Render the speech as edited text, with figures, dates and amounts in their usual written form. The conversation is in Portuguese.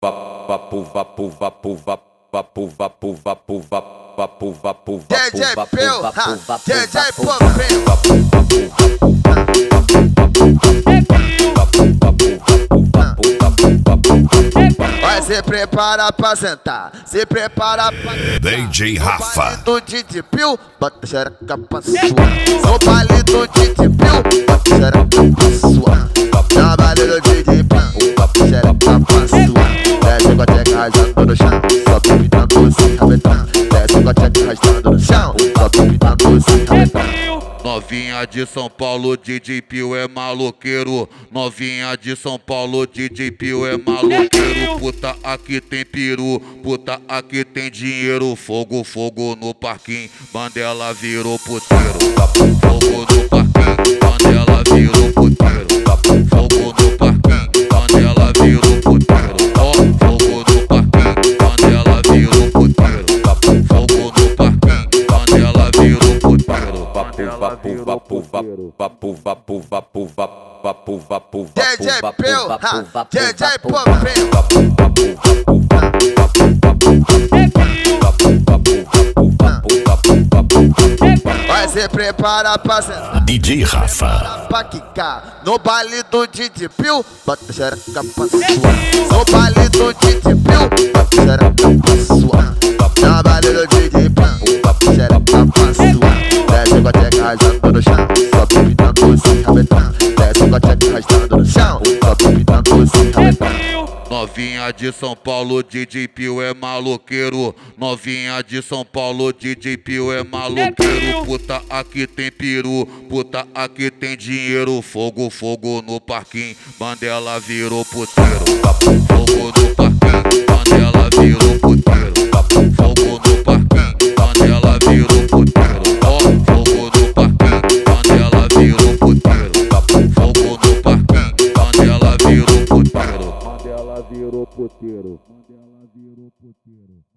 vapo, vapo, vapo, vapo, vapo, vapo, vapo, vapo, DJ Pio, DJ Popinho. Vai se prepara pra sentar, se prepara pra DJ Rafa. No baile do DJ Pio, bota xereca pra suar. No baile do DJ Pio, bota xereca pra suar. No baile do DJ Pio, bota xereca pra suar. Desce com a tcheca arrastando no chão, só pintando se rabetando. Desce com a tcheca arrastando no chão, só pintando se rabetando. Novinha de São Paulo, DJ Pio é maloqueiro. Novinha de São Paulo, DJ Pio é maloqueiro. Puta, aqui tem peru, puta, aqui tem dinheiro. Fogo, fogo no parquinho, Mandela virou puteiro. Fogo no parquinho, Mandela virou puteiro. Fogo no parquinho, Mandela virou puteiro. Ó, fogo no parquinho, Mandela virou puteiro. Fogo no parquinho, Mandela virou puteiro. Vapo, vapo, vapo, vapo, vapo, vapo, vapo, vapo, DJ Pio, vapo, DJ Popinho. Vai se prepara pra sentar, DJ Rafa. pra quicar. No baile do DJ Pio, bota xereca pra suar. No baile do DJ Pio, bota xereca pra suar. No baile do DJ Pio, bota xereca pra suar. Desce com a tcheca arrastando no chão, só pintando se rabetando. Desce com a tcheca arrastando no chão, só pintando se rabetando. Novinha de São Paulo, DJ Pio é maloqueiro. Novinha de São Paulo, DJ Pio é maloqueiro. Puta, aqui tem peru, puta, aqui tem dinheiro. Fogo, fogo no parquinho, Mandela virou puteiro. Fogo no parquinho, Mandela virou puteiro. Fogo no parquinho, Mandela virou puteiro. Ó, fogo no parquinho, Mandela virou puteiro. Fogo no parquinho, Mandela virou puteiro. Mandela virou puteiro. Mandela virou puteiro.